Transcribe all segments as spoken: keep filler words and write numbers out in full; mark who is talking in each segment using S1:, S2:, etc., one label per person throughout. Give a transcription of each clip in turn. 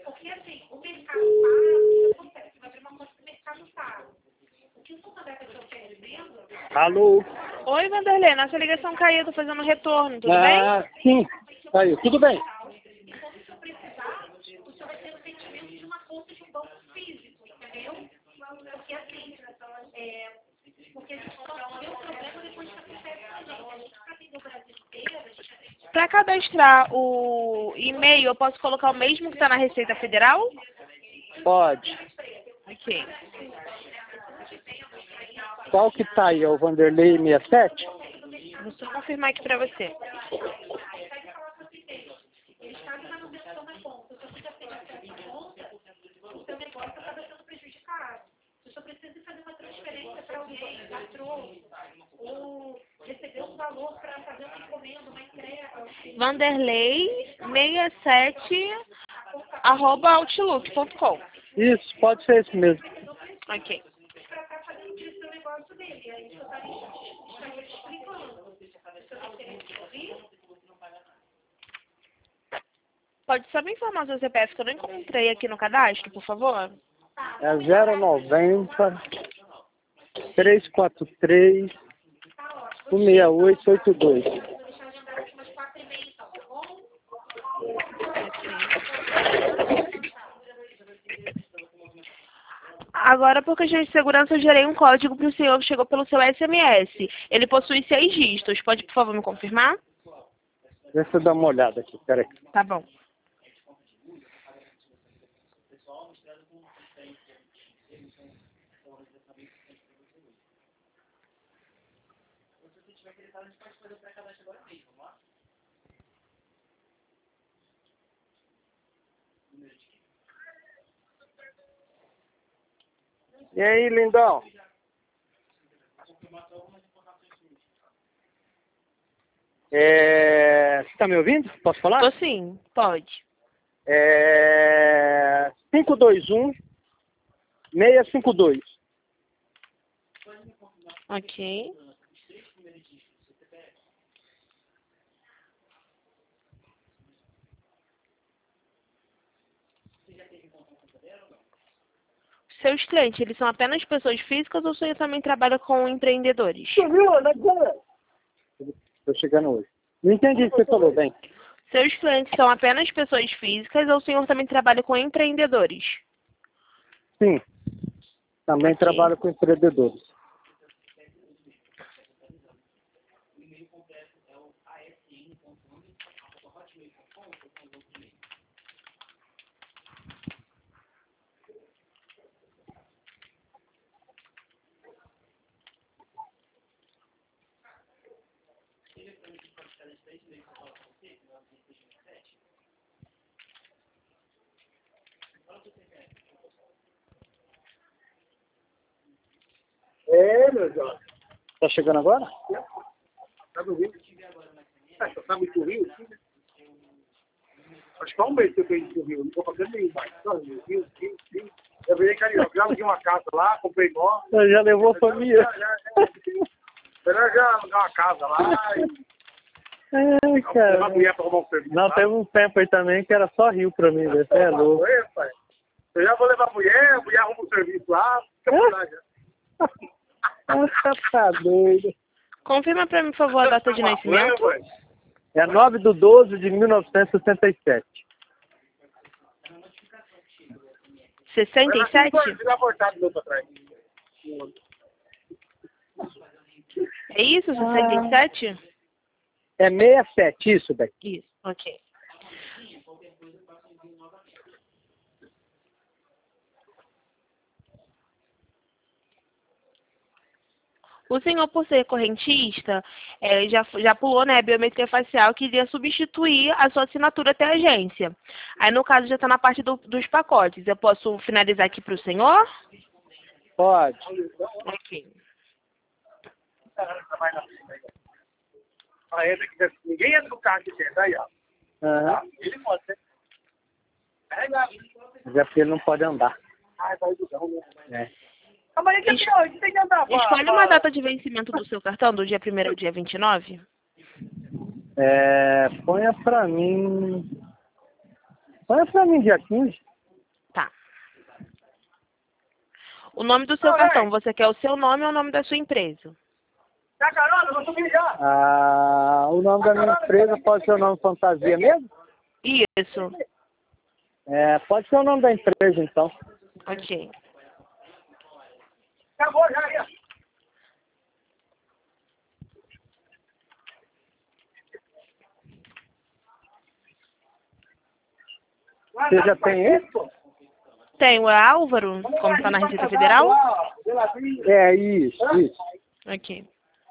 S1: Alô?
S2: Oi, Vanderlei, nossa ligação caiu, tô fazendo retorno, tudo
S1: ah,
S2: bem?
S1: Sim, caiu. Tudo bem.
S2: Para cadastrar o e-mail, eu posso colocar o mesmo que está na Receita Federal?
S1: Pode.
S2: Ok.
S1: Qual que tá aí? É o Vanderlei sessenta e sete?
S2: Vou só confirmar aqui para você. Vanderlei sessenta e sete arroba outlook ponto com.
S1: Isso, pode ser esse mesmo.
S2: Ok. Pode só me informar o seu C P F que eu não encontrei aqui no cadastro, por favor?
S1: É zero noventa, trezentos e quarenta e três, cento e sessenta e oito, oitenta e dois.
S2: Agora, por questão de segurança, eu gerei um código para o senhor que chegou pelo seu S M S. Ele possui seis dígitos. Pode, por favor, me confirmar?
S1: Deixa eu dar uma olhada aqui, peraí.
S2: Tá bom.
S1: E aí, lindão? É... Você tá me ouvindo? Posso falar?
S2: Tô sim, pode.
S1: É... cinco dois um, seis cinco dois.
S2: Ok. Seus clientes, eles são apenas pessoas físicas ou o senhor também trabalha com empreendedores?
S1: Estou chegando hoje. Não entendi o que você falou, bem.
S2: Seus clientes são apenas pessoas físicas ou o senhor também trabalha com empreendedores?
S1: Sim. Também
S2: Ok.
S1: trabalho com empreendedores. É, meu Deus. Tá chegando agora? Tá no Rio. Você tá muito Rio? Acho que há um mês que eu tenho no Rio. Não tô fazendo nenhum mais. Só Rio, Rio, Rio, Rio. Eu virei carioca. Já aluguei uma casa lá, comprei nó. Já levou a família. Já, já, já. Melhor já alugar uma casa lá e... Ai, cara. Levar a mulher pra arrumar um serviço. Não, teve um tempo aí também que era só Rio pra mim, você é louco. Oi, pai. Eu já vou levar a mulher, a mulher arruma um serviço lá, fica por lá já. Nossa, tá doido.
S2: Confirma para mim, por favor, a data de nascimento.
S1: É nove de doze de mil novecentos e sessenta e sete.
S2: sessenta e sete? É isso, sessenta e sete?
S1: É sessenta e sete, isso, Beck.
S2: Isso, ok. O senhor, por ser correntista, é, já, já pulou, né, a biometria facial, que iria substituir a sua assinatura até a agência. Aí, no caso, já está na parte do, dos pacotes. Eu posso finalizar aqui para o senhor?
S1: Pode.
S2: Ok.
S1: Ninguém entra no carro de dentro, aí, ó. Uhum. Ele pode ser. Mas é porque ele não pode andar. Ah, vai do chão, né? É.
S2: Es... Escolhe uma data de vencimento do seu cartão, do dia primeiro ao dia vinte e nove.
S1: É, ponha pra mim... Ponha pra mim dia quinze.
S2: O nome do seu cartão, você quer o seu nome ou o nome da sua empresa?
S1: Tá carona, vou subir já.
S3: Ah, o nome da minha empresa pode ser o nome Fantasia mesmo?
S2: Isso.
S3: É, pode ser o nome da empresa, então.
S2: Ok.
S1: Acabou já aí.
S3: Você já tem isso?
S2: Tem o Álvaro, como está na Receita Federal?
S3: É, isso, isso.
S2: Ok.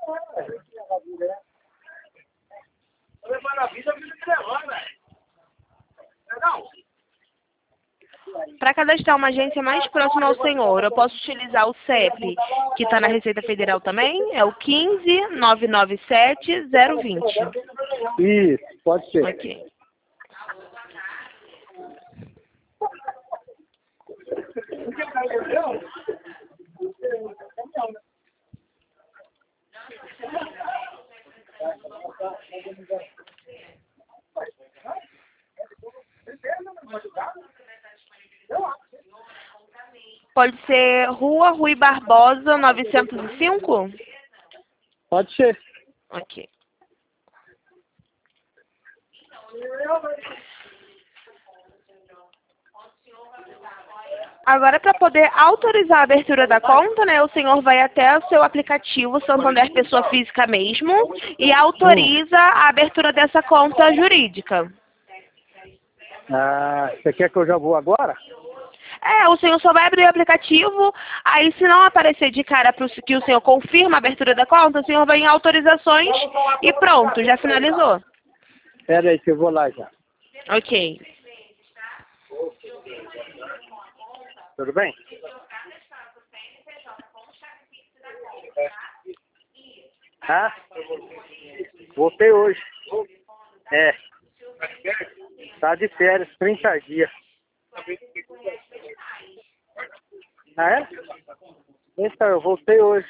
S2: Para cadastrar uma agência mais próxima ao senhor, eu posso utilizar o C E P, que está na Receita Federal também? É o quinze, nove nove sete, zero vinte.
S3: Isso, pode ser.
S2: Ok. Pode ser Rua Rui Barbosa, novecentos e cinco?
S3: Pode ser.
S2: Ok. Agora, para poder autorizar a abertura da conta, né, o senhor vai até o seu aplicativo Santander Pessoa Física mesmo e autoriza a abertura dessa conta jurídica.
S3: Ah, você quer que eu já vou agora?
S2: É, o senhor só vai abrir o aplicativo, aí se não aparecer de cara pro, que o senhor confirma a abertura da conta, o senhor vai em autorizações e pronto, já finalizou.
S3: Espera aí que eu vou lá já.
S2: Ok.
S3: Tudo bem? Ah, voltei hoje. É. Tá de férias, trinta dias. Ah, é? Então, eu voltei hoje.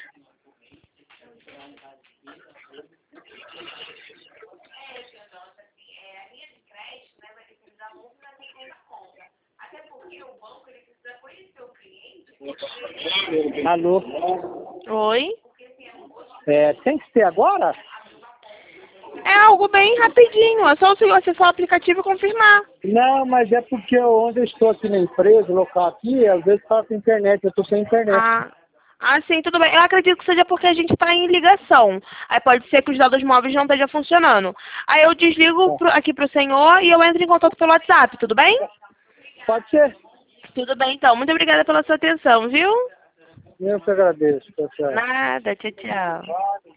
S3: Alô?
S2: Oi?
S3: É, tem que ser agora?
S2: É algo bem rapidinho, é só o senhor acessar o aplicativo e confirmar.
S3: Não, mas é porque onde eu estou aqui na empresa, local aqui, às vezes falta internet, eu estou sem internet.
S2: Ah, ah, sim, tudo bem. Eu acredito que seja porque a gente está em ligação. Aí pode ser que os dados móveis não estejam funcionando. Aí eu desligo pro, aqui para o senhor e eu entro em contato pelo WhatsApp, tudo bem?
S3: Pode ser.
S2: Tudo bem, então. Muito obrigada pela sua atenção, viu?
S3: Eu que agradeço, pessoal.
S2: Nada, tchau, tchau.